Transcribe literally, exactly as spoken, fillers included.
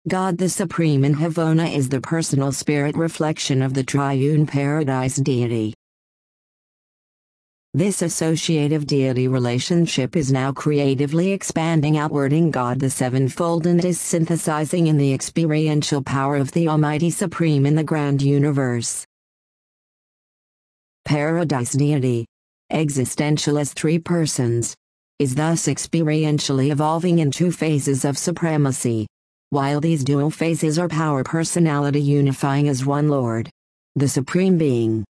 God the Supreme in Havona is the personal spirit reflection of the triune paradise deity. This associative deity relationship is now creatively expanding outward in God the Sevenfold and is synthesizing in the experiential power of the Almighty Supreme in the grand universe. Paradise deity, existential as three persons, is thus experientially evolving in two phases of supremacy, while these dual phases are power personality unifying as one Lord, the Supreme Being.